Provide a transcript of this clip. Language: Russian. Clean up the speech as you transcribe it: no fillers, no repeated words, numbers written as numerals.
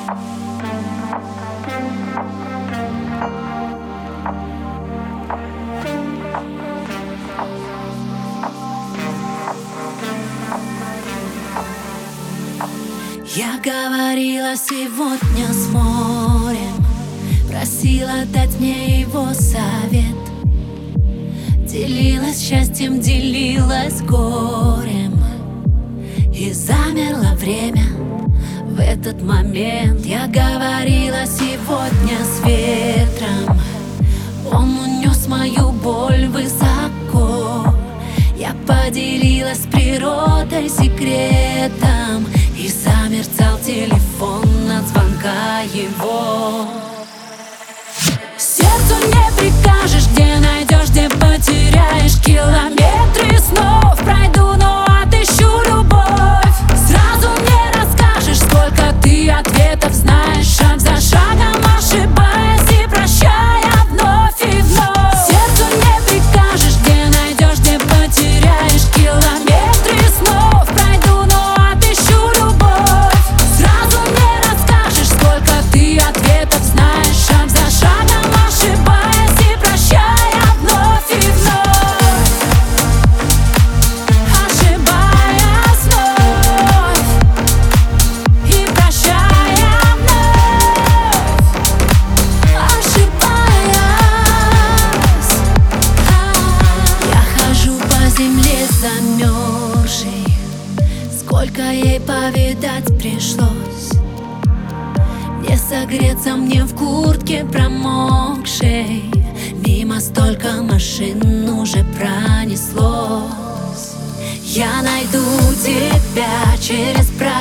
Я говорила сегодня с морем, просила дать мне его совет. Делилась счастьем, делилась горем, и замерло время в этот момент. Я говорила сегодня с ветром, он унес мою боль высоко. Я поделилась с природой секретом, и замерцал телефон от звонка его. Сердцу не прикажешь, где найдешь, где потеряешь. Километры снов пройду, но отыщу любовь. Сразу не расскажешь, сколько ты ответов знаешь, шаг за шагом ошибаясь и прощая вновь и вновь. Сердцу не прикажешь, где найдешь, где потеряешь. Километры снов пройду, но отыщу любовь. Сразу не расскажешь, сколько ты ответов знаешь, шаг за шагом ошибаясь и прощая вновь и вновь. Ошибаясь вновь и прощая вновь. Ошибаясь. Я хожу по земле замерзшей, сколько ей повидать пришлось. Не согреться мне в куртке промокшей, мимо столько машин уже пронеслось. Я найду тебя через